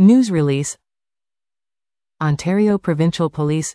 News release. Ontario Provincial Police.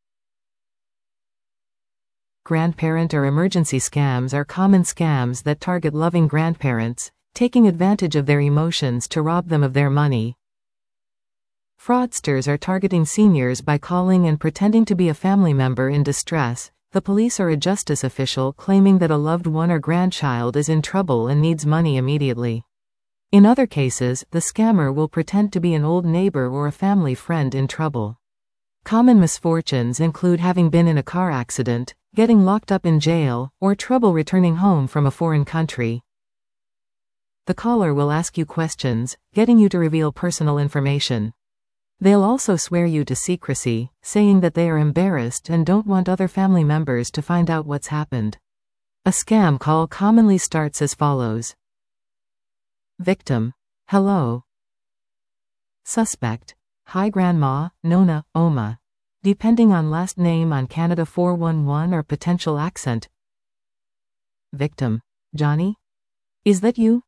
Grandparent or emergency scams are common scams that target loving grandparents, taking advantage of their emotions to rob them of their money. Fraudsters are targeting seniors by calling and pretending to be a family member in distress, the police or a justice official claiming that a loved one or grandchild is in trouble and needs money immediately. In other cases, the scammer will pretend to be an old neighbor or a family friend in trouble. Common misfortunes include having been in a car accident, getting locked up in jail, or trouble returning home from a foreign country. The caller will ask you questions, getting you to reveal personal information. They'll also swear you to secrecy, saying that they are embarrassed and don't want other family members to find out what's happened. A scam call commonly starts as follows. Victim: hello. Suspect: hi grandma, Nona, Oma. Depending on last name on Canada 411 or potential accent. Victim: Johnny? Is that you?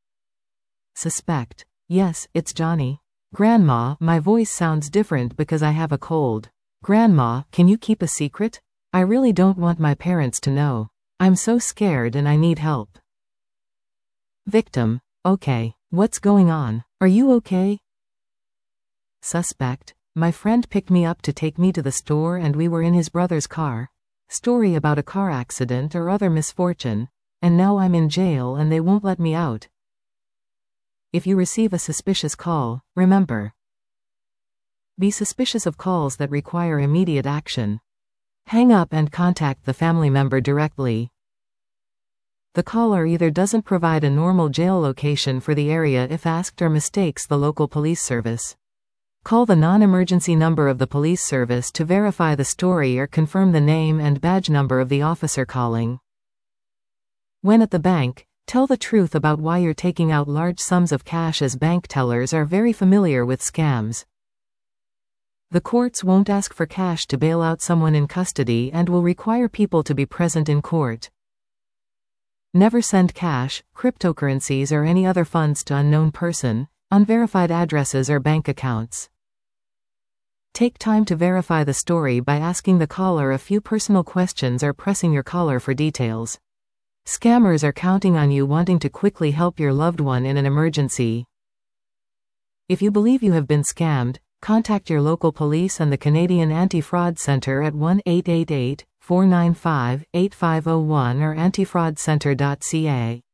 Suspect: yes, it's Johnny. Grandma, my voice sounds different because I have a cold. Grandma, can you keep a secret? I really don't want my parents to know. I'm so scared and I need help. Victim: okay, what's going on? Are you okay? Suspect: my friend picked me up to take me to the store and we were in his brother's car. Story about a car accident or other misfortune, and now I'm in jail and they won't let me out. If you receive a suspicious call, remember: be suspicious of calls that require immediate action. Hang up and contact the family member directly. The caller either doesn't provide a normal jail location for the area if asked or mistakes the local police service. Call the non-emergency number of the police service to verify the story or confirm the name and badge number of the officer calling. When at the bank, tell the truth about why you're taking out large sums of cash, as bank tellers are very familiar with scams. The courts won't ask for cash to bail out someone in custody and will require people to be present in court. Never send cash, cryptocurrencies or any other funds to unknown person, unverified addresses or bank accounts. Take time to verify the story by asking the caller a few personal questions or pressing your caller for details. Scammers are counting on you wanting to quickly help your loved one in an emergency. If you believe you have been scammed, contact your local police and the Canadian Anti-Fraud Centre at 1-888-495-8501 or antifraudcentre.ca.